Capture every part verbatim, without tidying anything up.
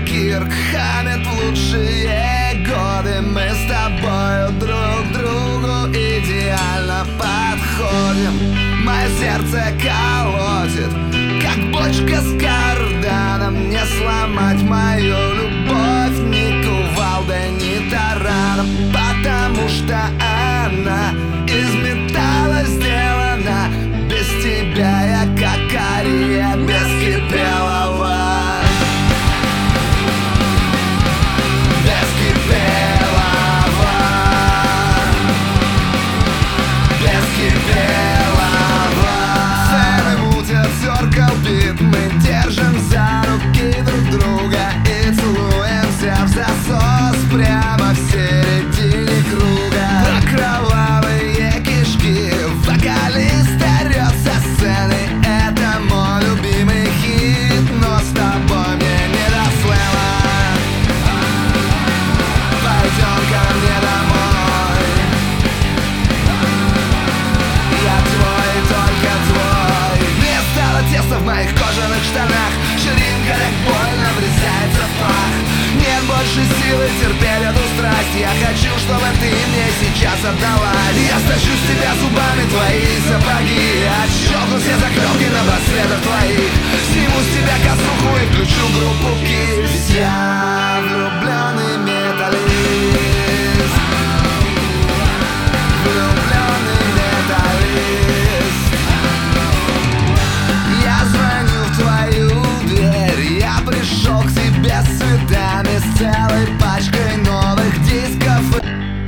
Кирк Хаммет в лучшие годы. Мы с тобою друг другу идеально подходим. Мое сердце колотит, как бочка с карданом. Не сломать мою любовь ни кувалдой, ни тараном, потому что она из металла сделана. Без тебя я как ария без кипелова. Без кипелова. Без кипелова. Фэны мутят Circle Beat. Мы держим за руки друг друга и целуемся в засос прямо в середине круга. Про кровавые кишки вокалист орёт со сцены. Это мой любимый хит, но с тобой мне не до слэма. Пойдем ко мне домой. Я твой, только твой. Мне стало тесно в моих кожаных штанах. Ширинка так больно врезается в пах. Нет больше силы терпеть эту страсть. Я хочу, чтобы ты мне сейчас отдалась. Я стащу с тебя зубами твои сапоги. Отщелкну все заклепки на браслетах твоих. Сниму с тебя косуху и включу группу Kiss. Я влюбленный металлист. Влюбленный металлист. Я звоню в твою дверь. Я пришел к тебе с цветами, с целой пачкой новых дисков.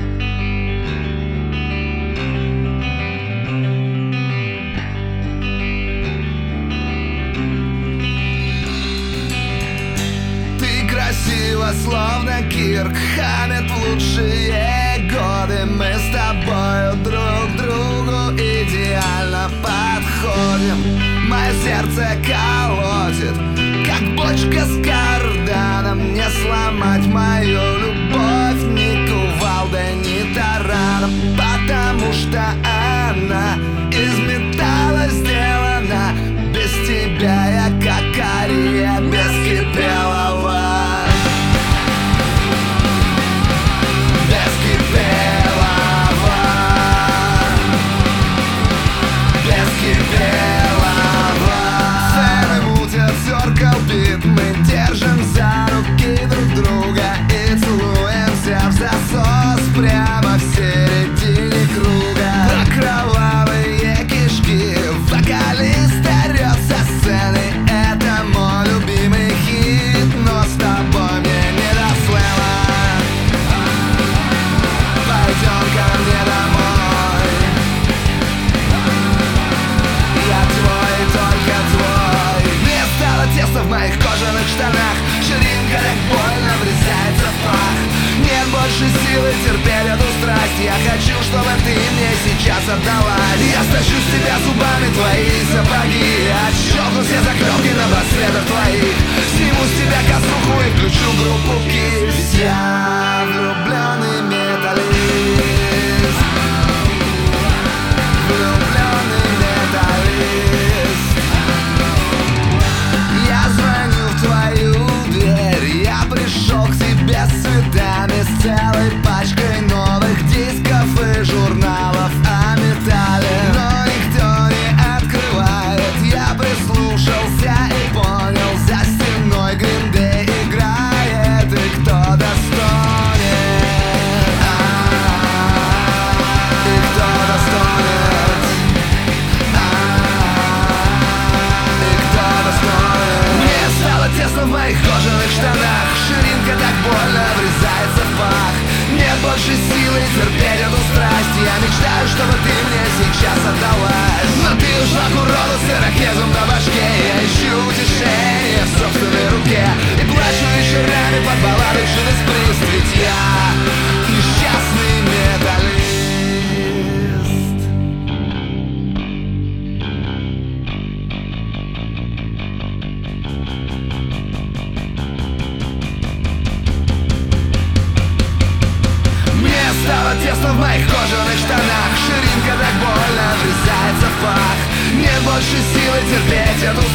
Ты красива, словно Кирк Хаммет в лучшие годы. Мы с тобою друг другу идеально подходим. Мое сердце колотит, как бочка с карданом. Не сломать мою любовь ни кувалдой, ни тараном, потому что она из металла сделана. Без тебя я как ария без кипелова. Без кипелова. Без кипелова. Фэны мутят Circle Beat. Мы держим за руки друг друга и целуемся в засос прямо в середине круга. Про кровавые кишки вокалист орёт со сцены. Это мой любимый хит, но с тобой мне не до слэма. Пойдем ко мне домой. Я твой, только твой. Мне стало тесно в моих кожаных штанах. Ширинка так больно врезается в пах. Нет больше силы терпеть эту страсть. Я хочу, чтобы ты мне сейчас отдалась. Я стащу с тебя зубами твои сапоги. Отщелкну все заклепки на браслетах твоих. Сниму с тебя косуху и включу группу Kiss. Я влюбленный металлист. Влюбленный металлист. Я звоню в твою дверь. Я пришел к тебе с цветами, с целой пачкой новых дисков и журналов о металле. Но никто не открывает. Я прислушался и понял, за стеной Green Day играет. И кто достанет? И кто достанет? И кто достанет? Мне стало тесно в моих кожаных штанах. Ширинка так больно врезается в пах. Нет больше силы терпеть эту страсть. Я мечтаю, чтобы ты мне сейчас отдалась. Но ты ушла к уроду с ирокезом на башке. Я ищу утешение в собственной руке и плачу вечерами под баллады Judas Priest. Ведь я несчастный металлист. Стало тесно в моих кожаных штанах. Ширинка так больно врезается в пах. Нет больше силы терпеть эту